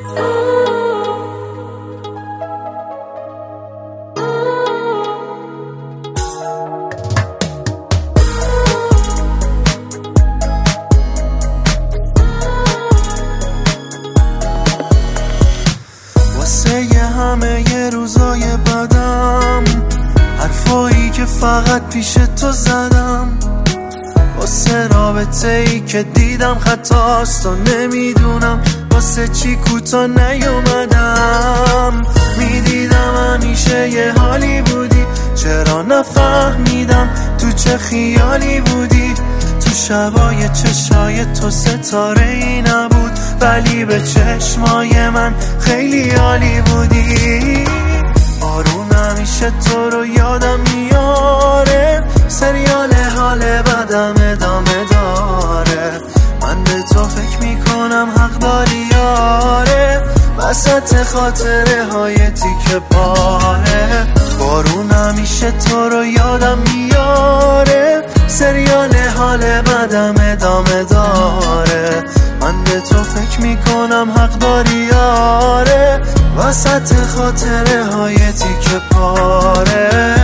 واسه همه ی روزای بدم، حرفایی که فقط پیش تو زدم، واسه رابطه ای که دیدم خطاست و نمیدونم واسه چی کوتا نیومدم. میدیدم همیشه یه حالی بودی، چرا نفهمیدم تو چه خیالی بودی. تو شبای چشای تو ستاره ای نبود، ولی به چشمای من خیلی عالی بودی. بارون همیشه تو رو یادم میاره، سریال حال بدم ادامه داره. من به تو فکر میکنم حق داری یاره، وسط خاطره های تیکه پاره. بارون همیشه تو رو یادم میاره، سریال حال بدم ادامه داره. من به تو فکر میکنم حق داری یاره، وسط خاطره های تیکه پاره.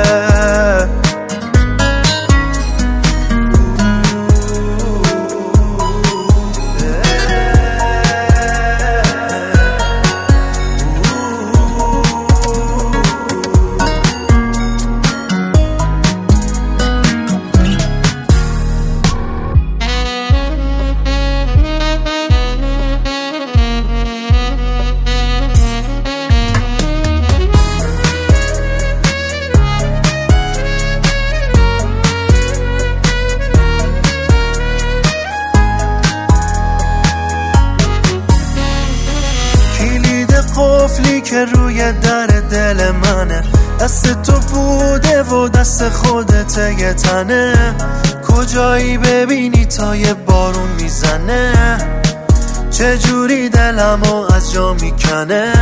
قفلی که روی در دل منه، دست تو بوده و دست خودت یه تنه. کجایی ببینی تا یه بارون میزنه، چجوری دلمو از جا میکنه.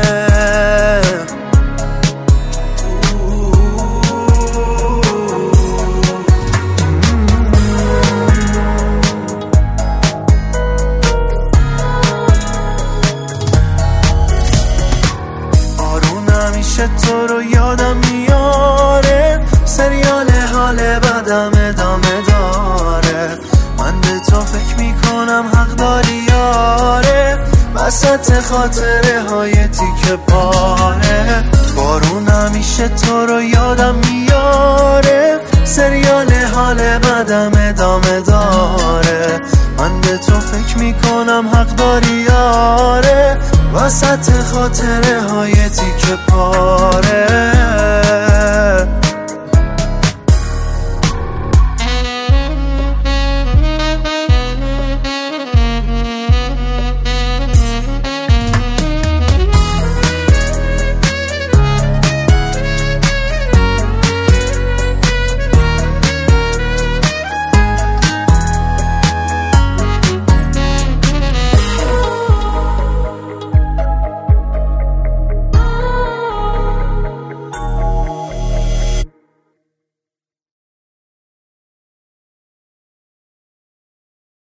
همیشه تو رو یادم میاره، سریال حال بدم ادامه داره. من به تو فکر میکنم حق داری یاره، وسط خاطره های تیکه پاره. بارون همیشه تو رو یادم میاره، سریال حال بدم ادامه داره. من به تو فکر میکنم حق داری یاره، وسط خاطره های تیکه پاره.